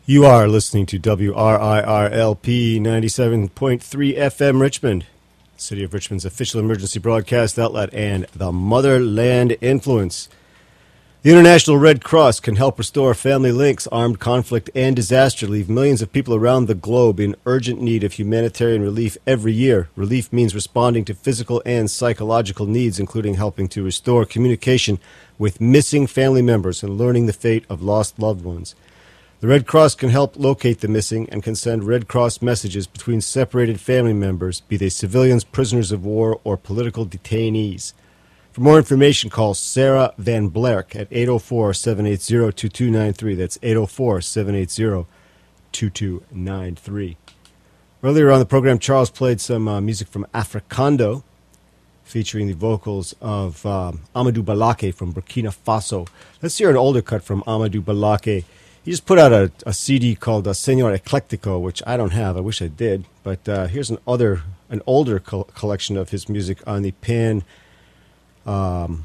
You are listening to WRIRLP 97.3 FM Richmond, City of Richmond's official emergency broadcast outlet and the Motherland Influence. The International Red Cross can help restore family links. Armed conflict and disaster leave millions of people around the globe in urgent need of humanitarian relief every year. Relief means responding to physical and psychological needs, including helping to restore communication with missing family members and learning the fate of lost loved ones. The Red Cross can help locate the missing and can send Red Cross messages between separated family members, be they civilians, prisoners of war, or political detainees. For more information, call Sarah Van Blerk at 804-780-2293. That's 804-780-2293. Earlier on the program, Charles played some music from Africando, featuring the vocals of Amadou Balake from Burkina Faso. Let's hear an older cut from Amadou Balake. He just put out a CD called Señor Eclectico, which I don't have. I wish I did. But here's an older collection of his music on the I'll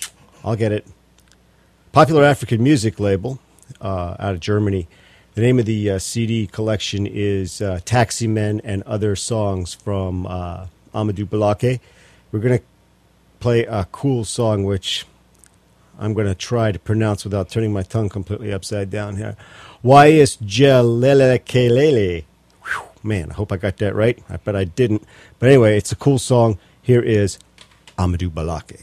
get it, Popular African Music label out of Germany. The name of the CD collection is Taxi Men and Other Songs from Amadou Balake. We're going to play a cool song, which I'm going to try to pronounce without turning my tongue completely upside down here. Wais Jelele Kelele. Man, I hope I got that right. I bet I didn't. But anyway, it's a cool song. Here is Amadou Balake.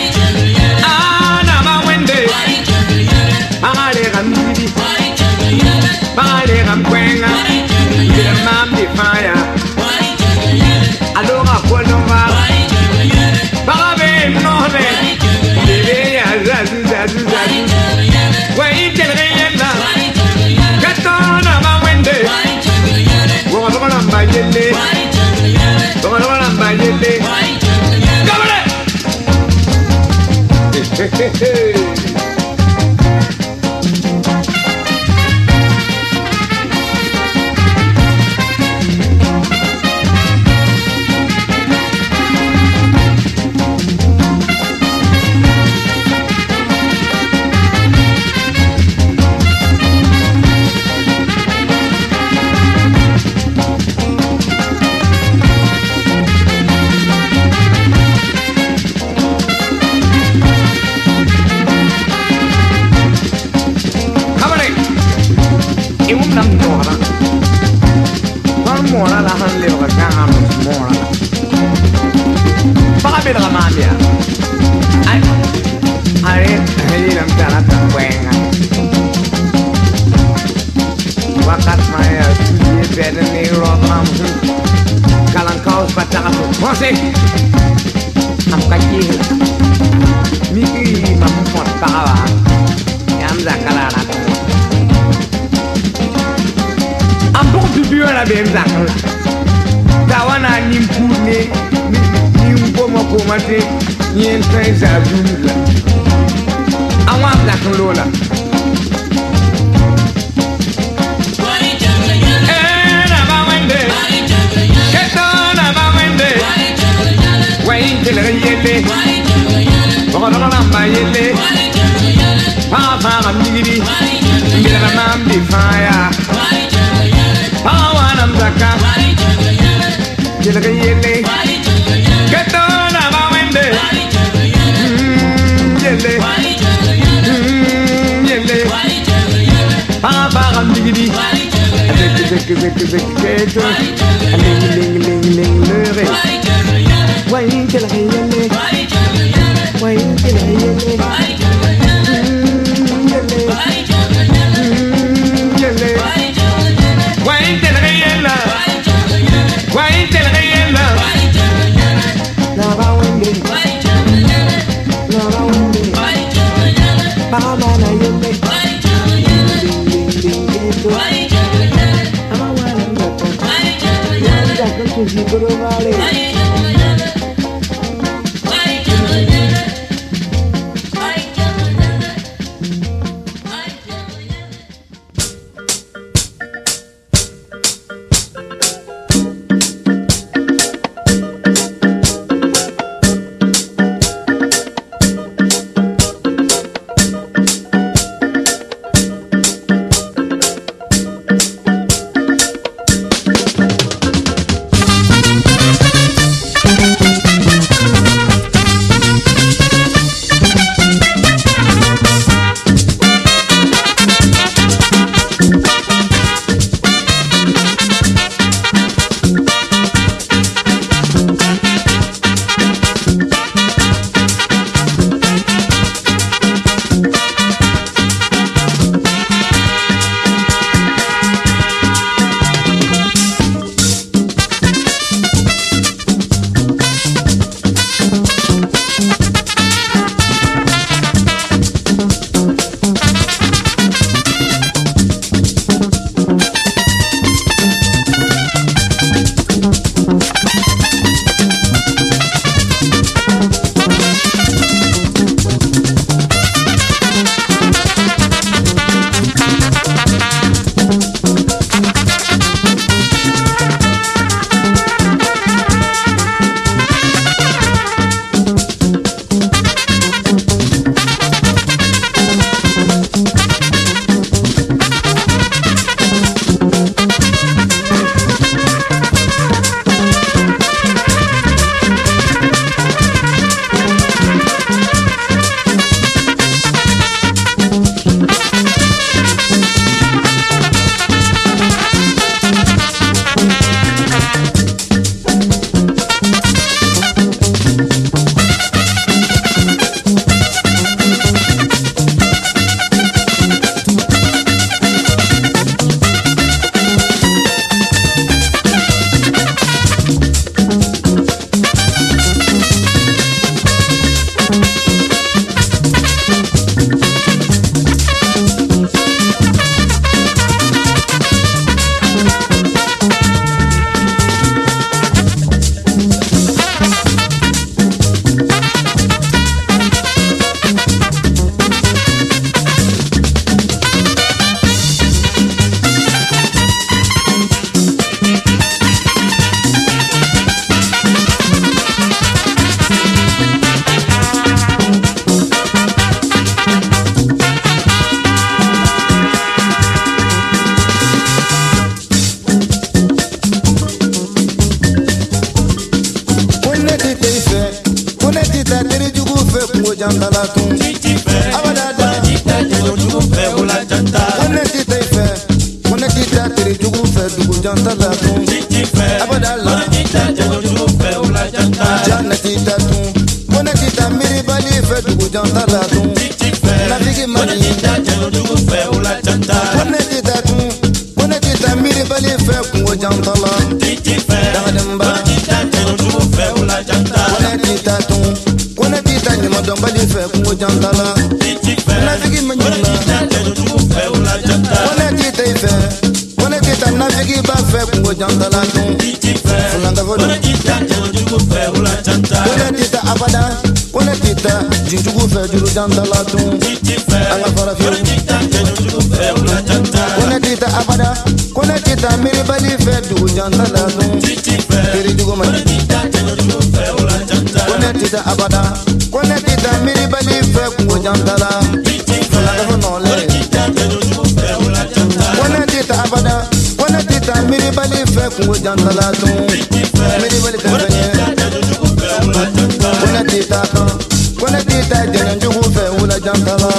I'm tam mora par mora la han le ba ka am mora ba be la mamia ai ai ram tara ta wenga wakat maya suji beden ni rodam kalan kaos pataka mose am kaki miki mam portava yam zakalana am bon bibi wala be zakala dawana nimpune nimpo mako mate yen pesa jumla awam zakalola Bogorolamba yele Papa migiri Ngira nambi fire Pawa namzaka Jelaga yele Keto na bawende Yele Yele Papa migiri Keto Ling ling ling ling lere Why jelaga yele Why did I jandalatun abadada jita joju fe ula janta connected fe connected janta la tun abadala jana tita tun bona tita miri bali fe dugu janta la tun nafigi mani bona tita miri bali fe kungo janta la dangadamba bona tita nyama dombali fe kungo janta la nafigi mani bona tita ife bona tita nafigi ba fe kungo janta la tun fulanga vodo bona tita abada bona tita jinjugu fe juru janta la tun ala fara fi bona tita abada bona tita miri bali fe dugu janta la tun kiri jugu ma bona tita abada bona tita miri bali fe kungo janta la fulanga vodo le bona tita abada bona tita miri bali fe kungo janta la tun miri bali fe bona tita kan bona tita jenya jugu fe wula janta la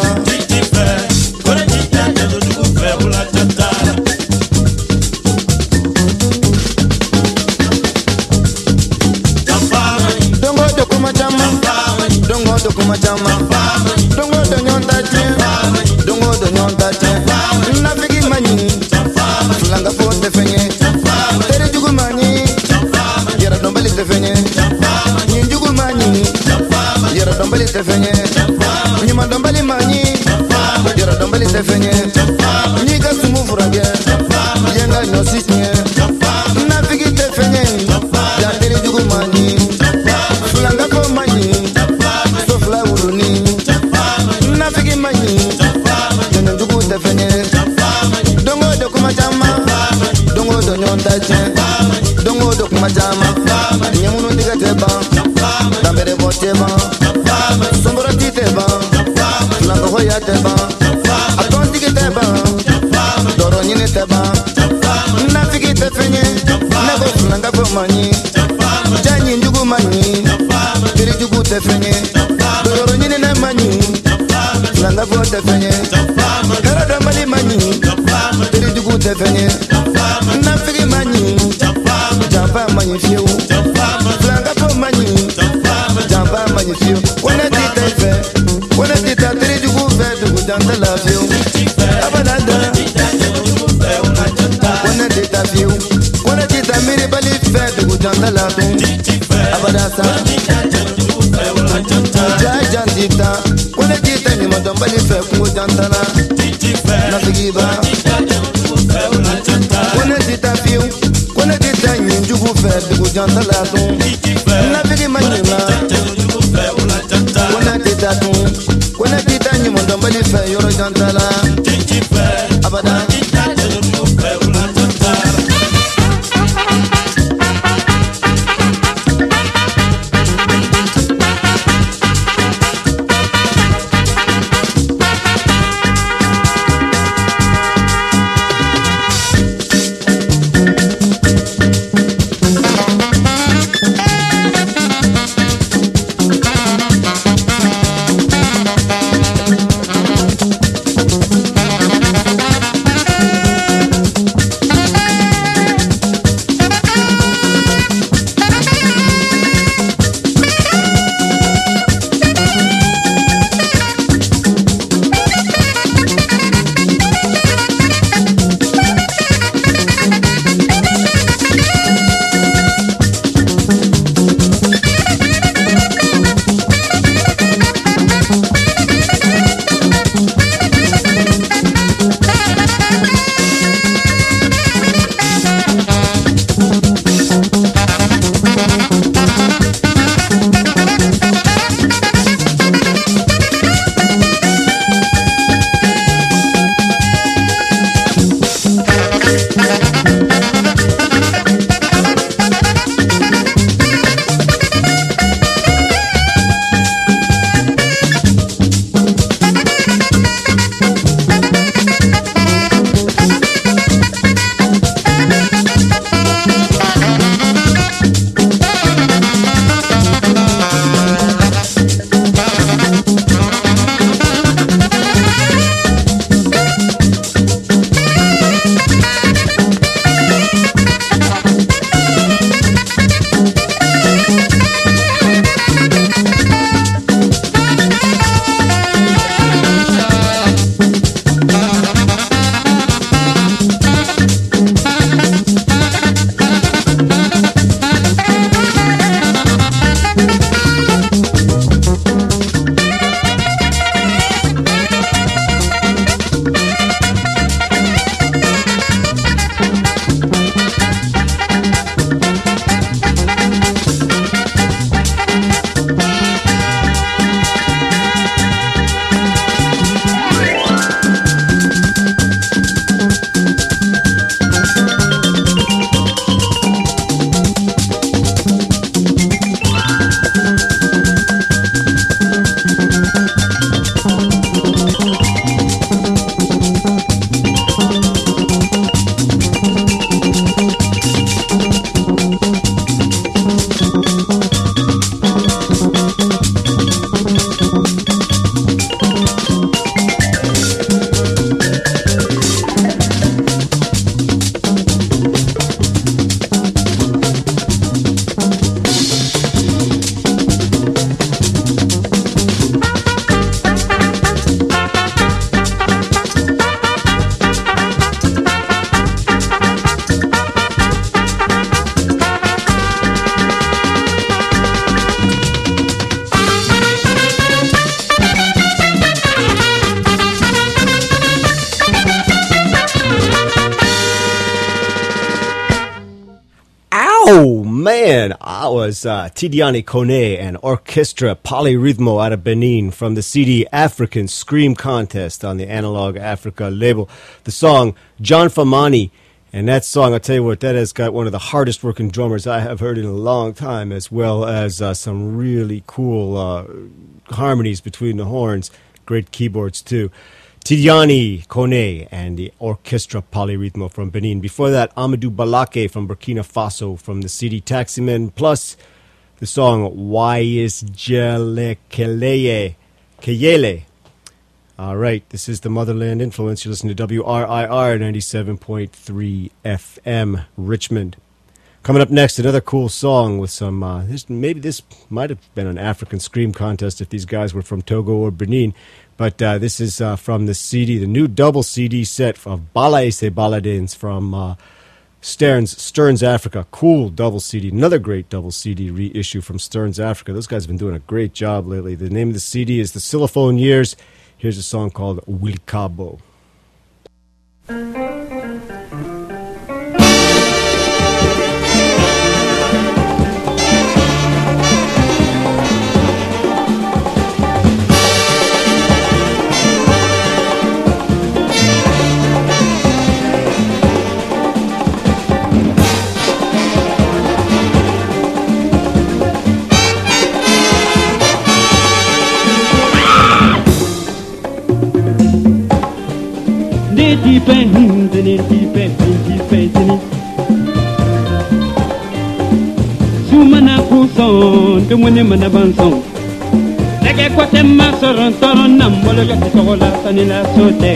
dongo do kuma chama dongo do kuma chama dongo do nyonta che dongo do nyonta che na figi mani fulanga fo te fenye tere jugu mani yara dombali te fenye nyi jugu mani yara dombali te fenye nyi ma dombali mani yara dombali te fenye nyi ga sumu furage yenga no sisnye na figi te fenye ya tere jugu mani fulanga fo mani so fla uruni na figi mani yenga jugu te fenye dongo do kuma chama dongo do nyonta che dongo do kuma chama nyamunu diga te ba dambere bo te ba sombora ti te ba fulanga ho ya te ba aton diga te ba doro nyine te ba na figi te fenye na go fulanga fo mani janyi njugu mani tiri jugu te fenye doro nyine na mani fulanga fo te fenye kara dambali mani tiri jugu te fenye na figi mani jamba mani fiu fulanga fo mani jamba mani fiu wana tita ife wana tita tiri jugu fe dugu janta la fiu abadada wana tita fiu wana tita miri bali fe dugu janta la tun abadasa jajan tita wana tita ni madombali fe kungo janta la nafigiba wana tita fiu wana tita nyinjugu fe dugu janta la tun nafigi manima wana tita tun wana tita ni madombali fe yoro janta la abada man, I was Tidiane Kone and Orchestra Polyrhythmo out of Benin from the CD African Scream Contest on the Analog Africa label. The song John Famani, and that song, I'll tell you what, that has got one of the hardest working drummers I have heard in a long time, as well as some really cool harmonies between the horns. Great keyboards too. Tidiane Kone and the Orchestra Polyrhythmo from Benin. Before that, Amadou Balake from Burkina Faso from the CD Taximen, plus the song Wais Jele Keyele. All right, this is the Motherland Influence. You listen to WRIR 97.3 FM, Richmond. Coming up next, another cool song with some, maybe this might have been an African Scream Contest if these guys were from Togo or Benin. But this is from the CD, the new double CD set of Bala Ese Baladins from Stearns Africa. Cool double CD. Another great double CD reissue from Stearns Africa. Those guys have been doing a great job lately. The name of the CD is The Xylophone Years. Here's a song called Wilkabo. Sumana kuson, tumune mana banson. Lege kote masoron toron nambolo yote sogola tanila sote.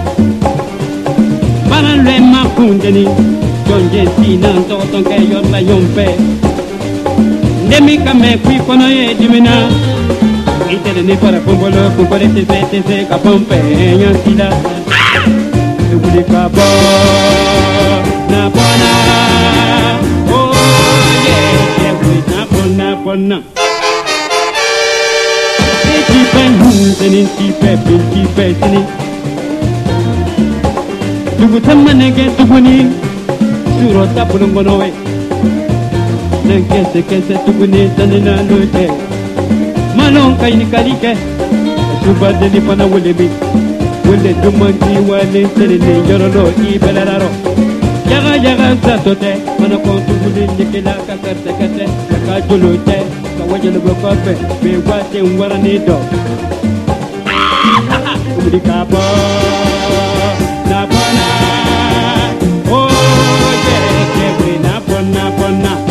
Paran le makundeni, jonje tina toton ke yorla yompe. Ndemi kame kui kono ye dimina. Itere ni para kumbolo kumbole te kapompe yansila. Wilkabo na bona, oh yeah, na bona. Eti penhunzeni ti petini. Dugu tamanege tuguni, surota pulungonowe. Nengese tuguni tanina lute. Malon kaini kalike, subadeli pana wulebi. Wole dumanti wale serene yorolo ibelararo. Yaga zatote, mana kontu wule nikela kakarte kakajolote, kawajelo bokope, be wate waranido. Wilkabo na bona, oh yeah, na bona.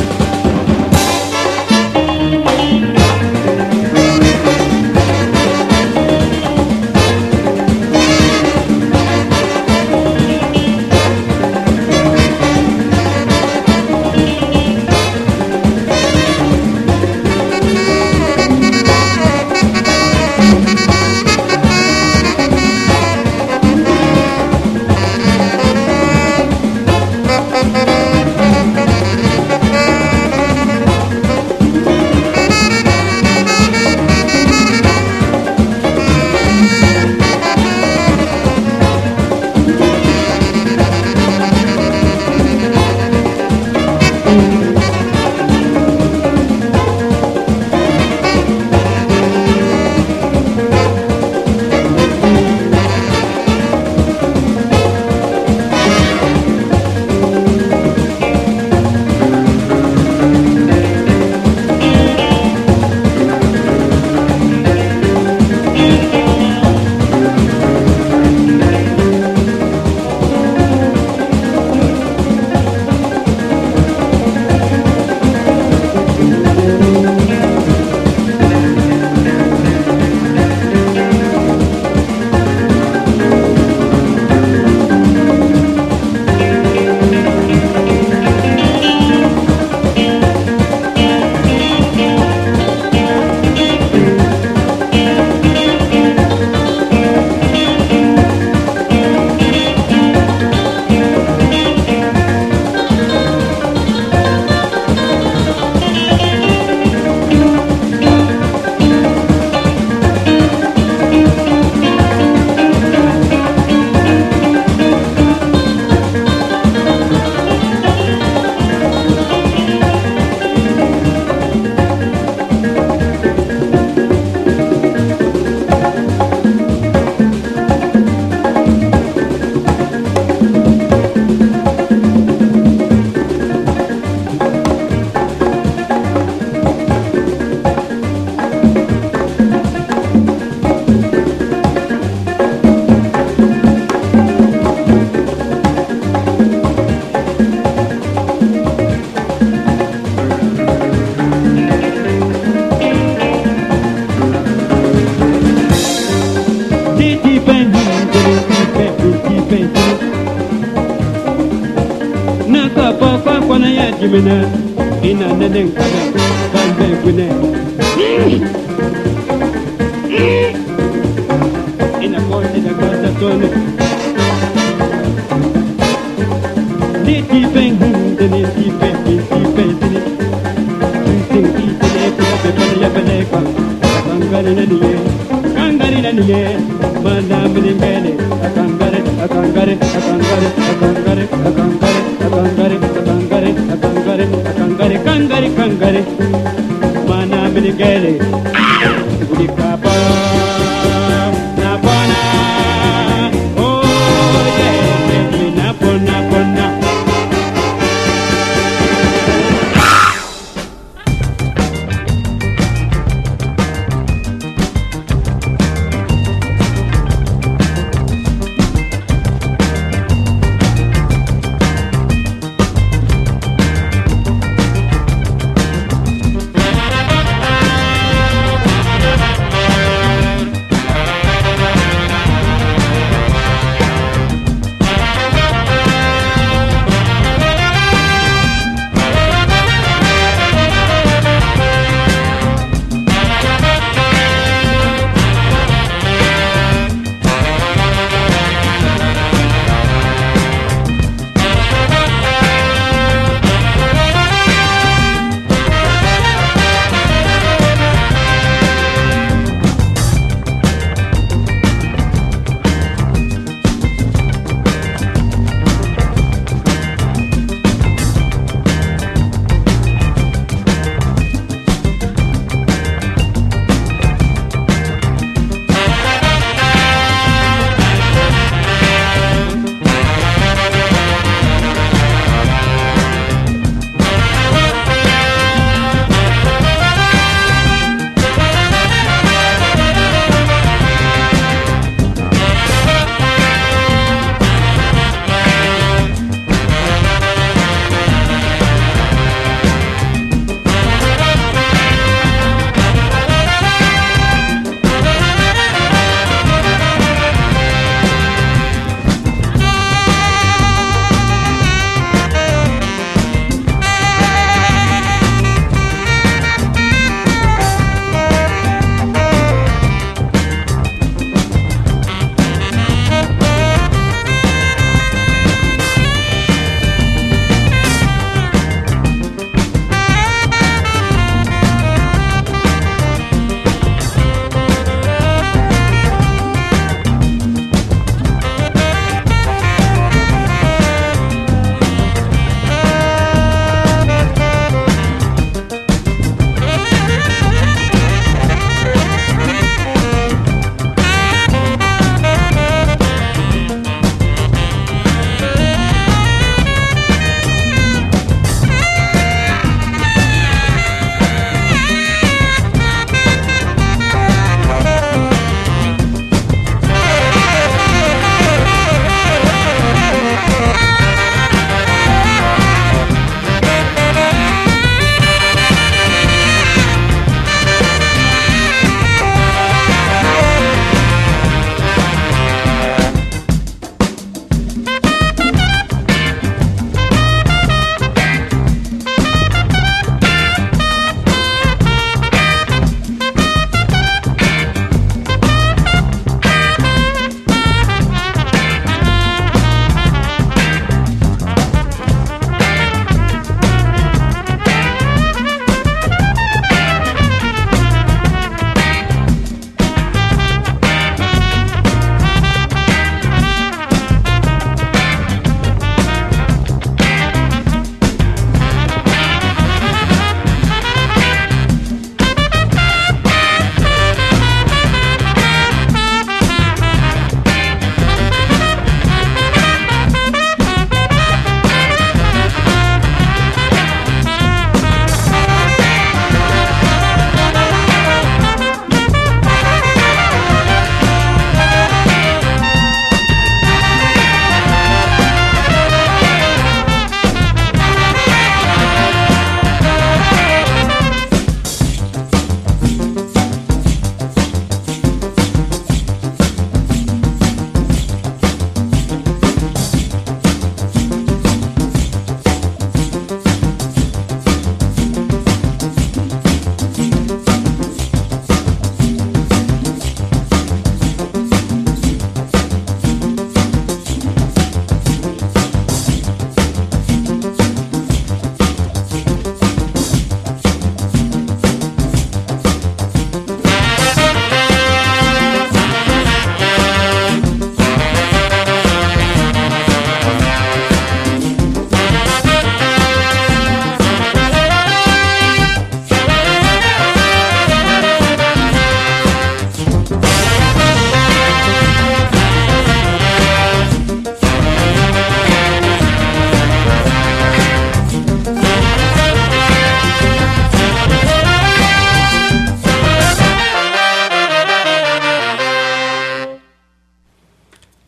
mina ina nenen kada kalbe kune ina kote da kasa tone ni ti pen hunde ni ti pen ni ti pen ni ting ti tele pula pe pala ya pele ka kangare na niye mana mningene akangare akangare akangare akangare akangare akangare akangare akangare akangare kangare kangare mana mningene gudi kapa na bana oh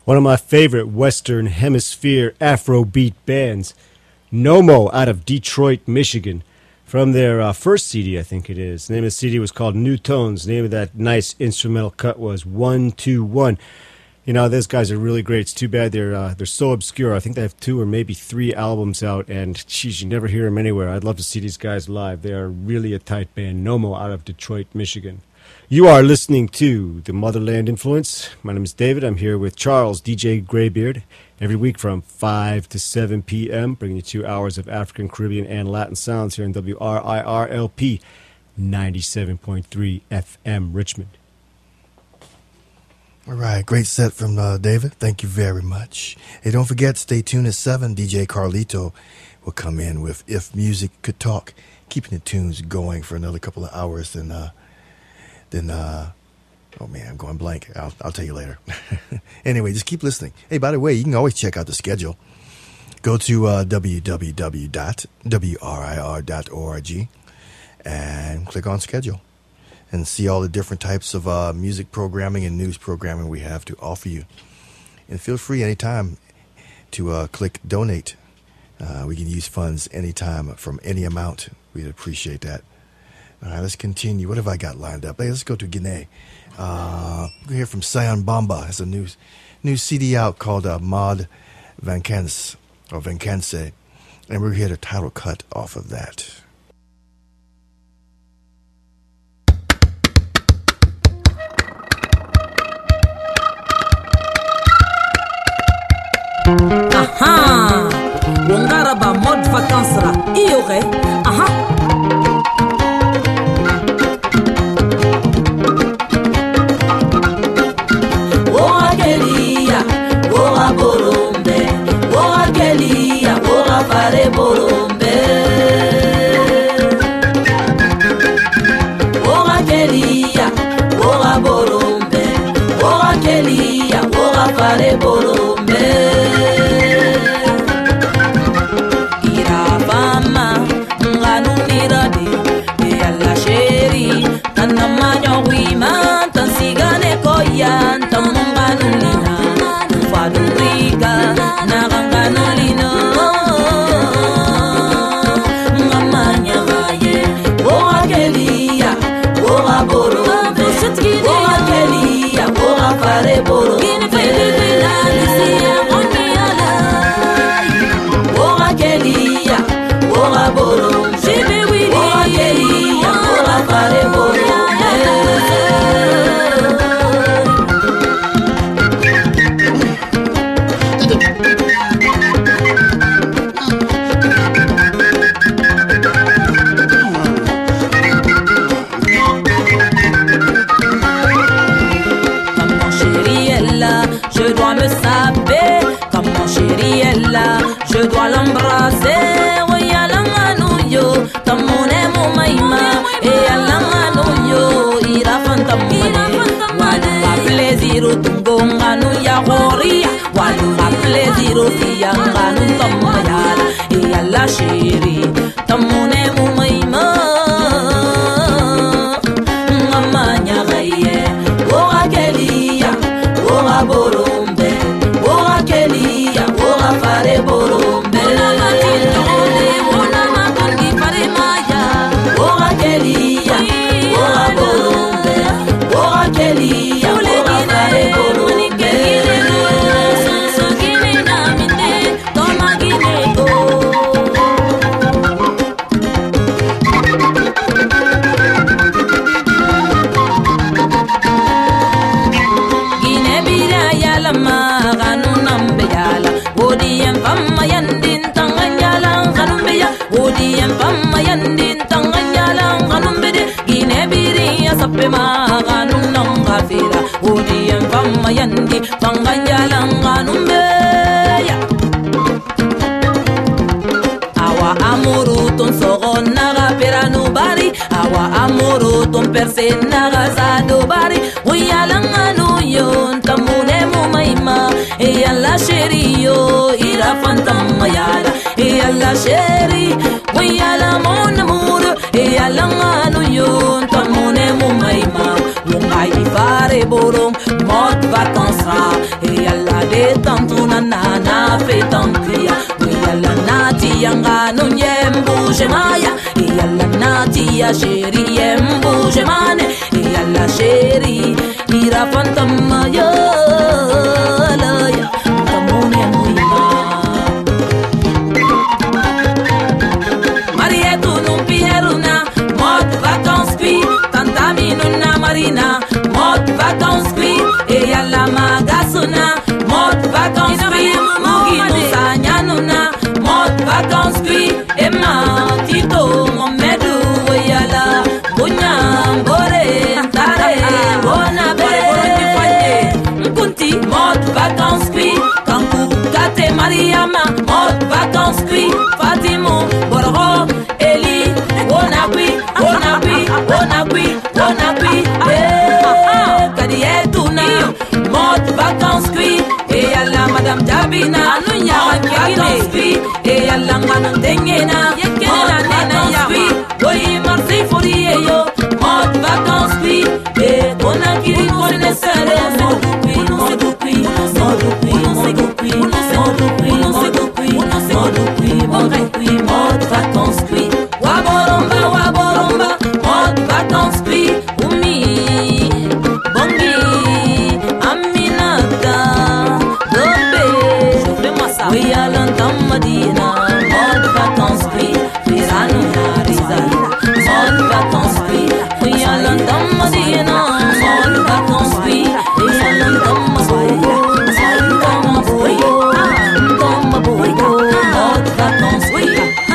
One of my favorite Western Hemisphere Afrobeat bands, Nomo, out of Detroit, Michigan, from their first CD, I think it is. The name of the CD was called New Tones. The name of that nice instrumental cut was 121. You know, those guys are really great. It's too bad they're so obscure. I think they have 2 or maybe 3 albums out, and geez, you never hear them anywhere. I'd love to see these guys live. They are really a tight band. Nomo, out of Detroit, Michigan. You are listening to the Motherland Influence. My name is David. I'm here with Charles, DJ Greybeard, every week from 5 to 7 p.m., bringing you 2 hours of African, Caribbean, and Latin sounds here in WRIRLP 97.3 FM, Richmond. All right, great set from David. Thank you very much. Hey, don't forget, stay tuned at 7. DJ Carlito will come in with If Music Could Talk, keeping the tunes going for another couple of hours. Then, oh man, I'm going blank. I'll tell you later. Anyway, just keep listening. Hey, by the way, you can always check out the schedule. Go to www.wrir.org and click on schedule and see all the different types of music programming and news programming we have to offer you. And feel free anytime to click donate. We can use funds anytime from any amount. We'd appreciate that. All right, let's continue. What have I got lined up? Hey, let's go to Guinea. We're hear from Sion Bamba. Has a new CD out called Mod Vacances, or Vacance, and we're here to title cut off of that. Aha! Wongaraba Mod Vacancera. Iore. Aha! Fare borombe, ora kelia, ora borombe, ora kelia, ora fare borombe. Ira fama, nganu nirade, e alla sheri, tanamanya wima, tansigane koyan, tamunganu lina, faduriga, naranganu lina. Fare boro gini fele la lisia oni ala ora kelia ora boro jibe wili ora kelia ora fare boro je dois l'embrasser, oui, à l'anganouyo, tamone moumaïma, et à l'anganouyo, ira fantamone, waluka plaisir au tungonganou ya horia, waluka plaisir au fianganou tamayala, et à la chérie, tamone moumaïma, mamanya gaye, ora kelia, ora borombe, ora kelia, ora fare borombe. Yandi tanganyala nganumbeya awa amuru ton sogon naga peranu bari awa amuru ton persena gazado bari uyala nganu yon tamune mumaima e alla sherio ira fantama yala e alla sheri uyala mon amur e alla nganu yon tamune mumaima lungai fare borom mod vacances et alla de na na fetankia yalla nati yanga no yembu jemaya yalla nati ya sheri yembu jemane yalla sheri ira fantama yo la ya tamone muima Marietu non pieruna mod vacances qui tanta minuna marina mod vacances qui e yalla magasuna mod vacances qui mugino sanyanuna mod vacances qui e matito momedu yalla bunya bore tare wona be kunti mod vacances qui kanku kate mariama mod vacances qui fatimo borgo eli wona qui kadietuna mod vacances qui e alla madame Dabina anunya vacances qui e alla ngana dengena yekena nena ya boy marti folie yo mod vacances qui e kona kiri kone sare mod vacances qui waboromba mod vacances qui umi bongi aminata dobe fais-moi ça oui à l'entame madina mod vacances qui firanu riza mod vacances qui oui à l'entame madina mod vacances qui oui à l'entame madina mod vacances qui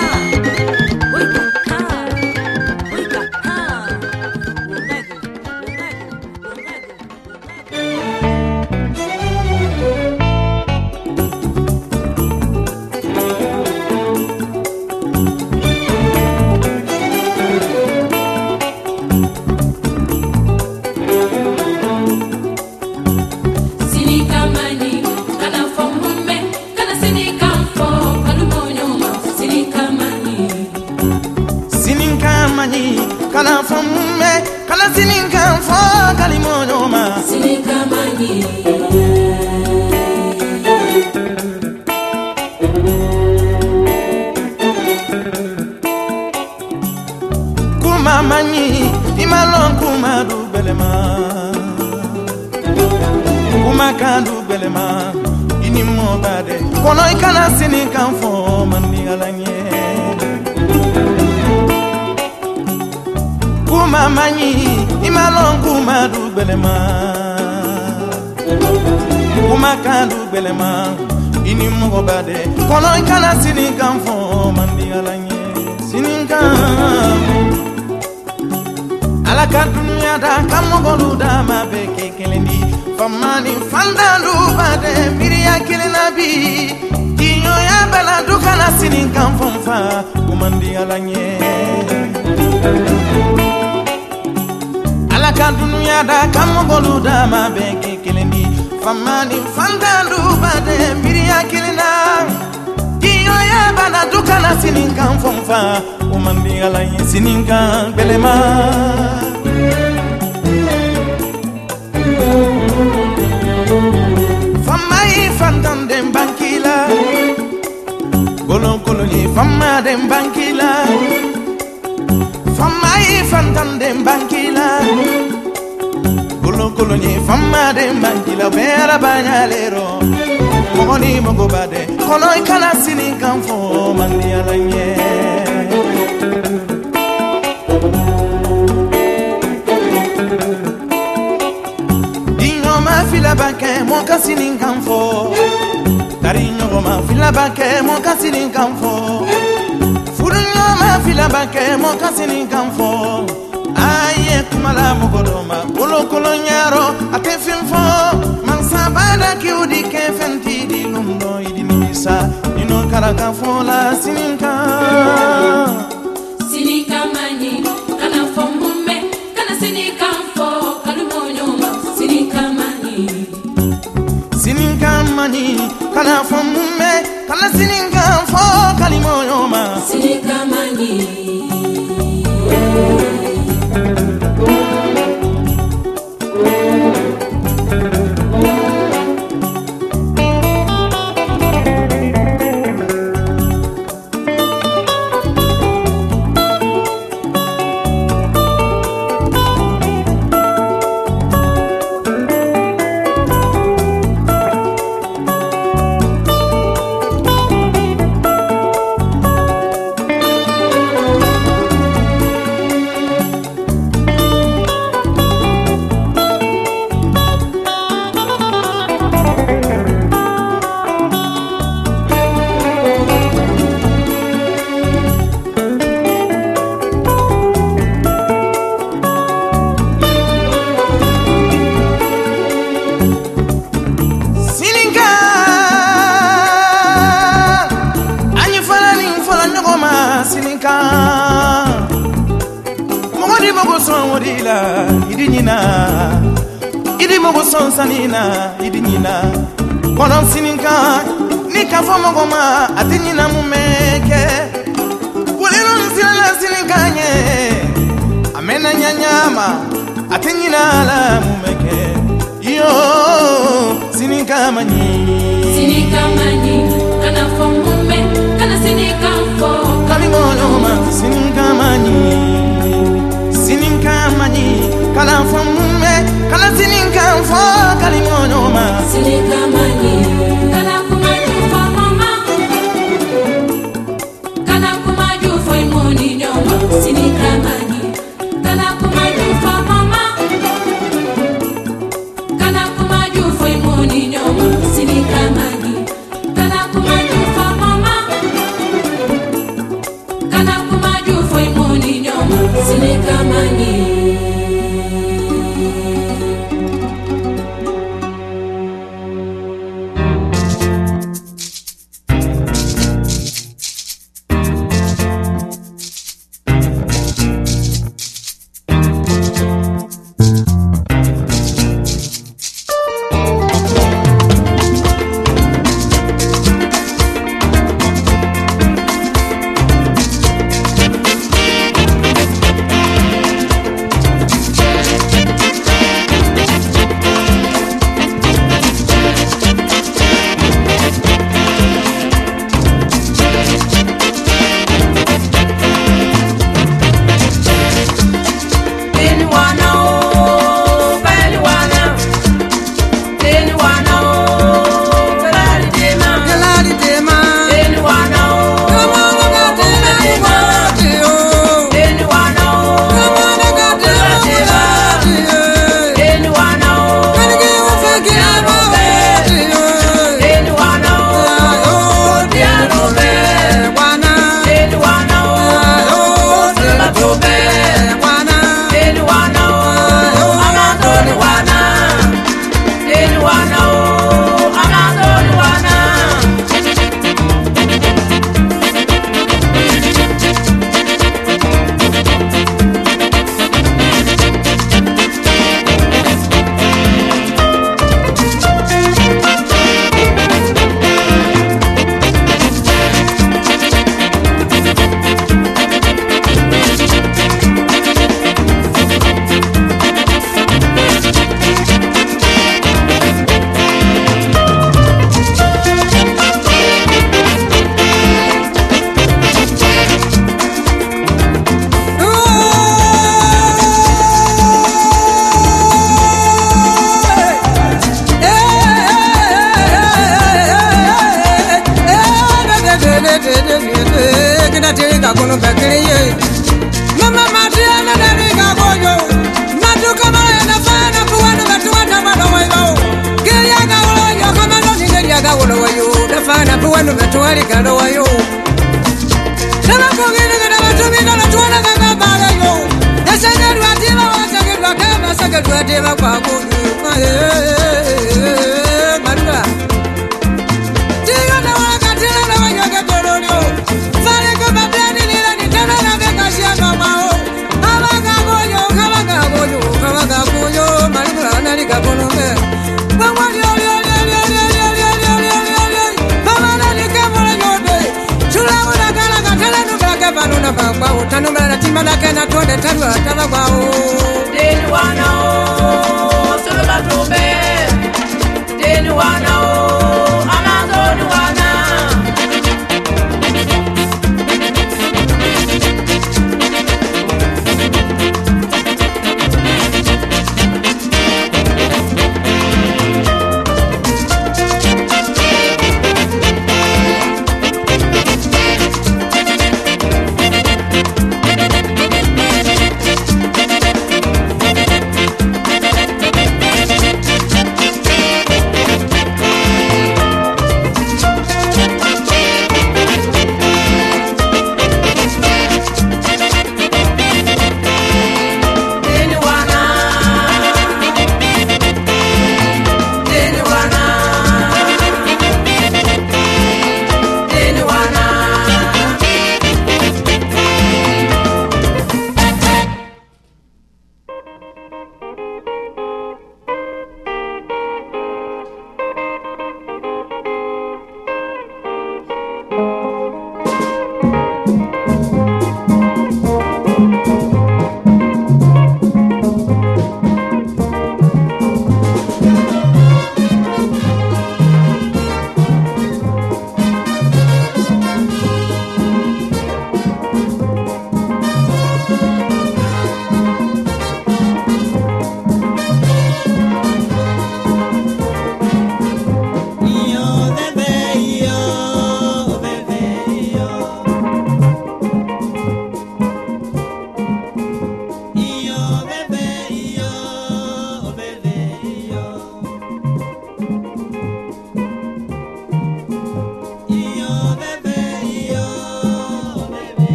kana fomume kana sininga fo kalimoyo ma sinika mani morila idinina idimo bosonsanina idinina kono sininka nika fomo goma atinina mumeke kulino nsila sininkanye amena nyanyama atinina la mumeke yo sininkamani kana fomo me kana sinikamfo kalimono sininkamani kana fomume kana sininkamfo kalimono ma sinikamani kana kumaju fo mama kana kumaju fo imoni nyoma sinikamani kana kumaju fo mama kana kumaju fo imoni nyoma sinikamani kana kumaju fo mama kana kumaju fo imoni nyoma sinikamani.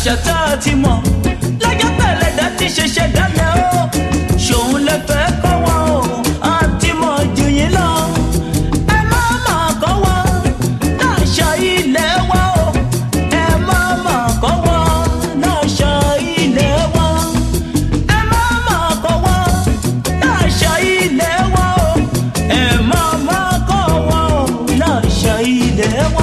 àṣà tá a ti mọ̀ lọ́jọ́ tẹ̀lé dá ti ṣẹ̀ṣẹ̀ dálẹ̀ o ṣòun lè fẹ́ kọ́ wọn o àti mọ̀ jù yín lọ ẹ má mà kọ́ wọn láṣà ilé wa o ẹ má mà kọ́ wọn láṣà ilé wa ẹ má mà kọ́ wọn láṣà ilé wa o ẹ má mà kọ́ wọn láṣà ilé wa.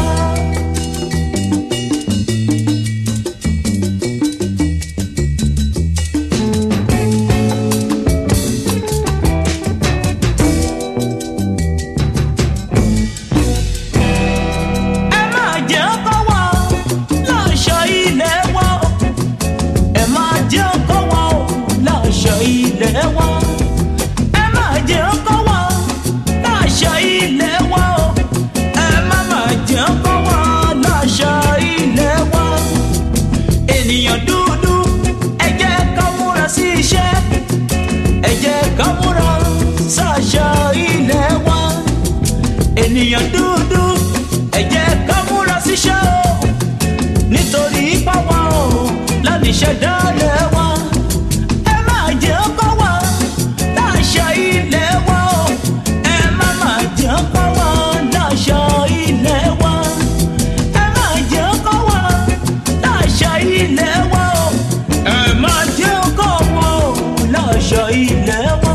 Ènìyàn dúdú ẹ jẹ́ ká múra síṣẹ́ o nítorí ipá wa o láti ṣẹ̀dálẹ̀ wa ẹ má jẹ́ kó wà láṣà ilé wa o ẹ má jẹ́ kó wà láṣà ilé wa ẹ má jẹ́ kó wà láṣà ilé wa o ẹ má jẹ́ kó wà láṣà ilé wa.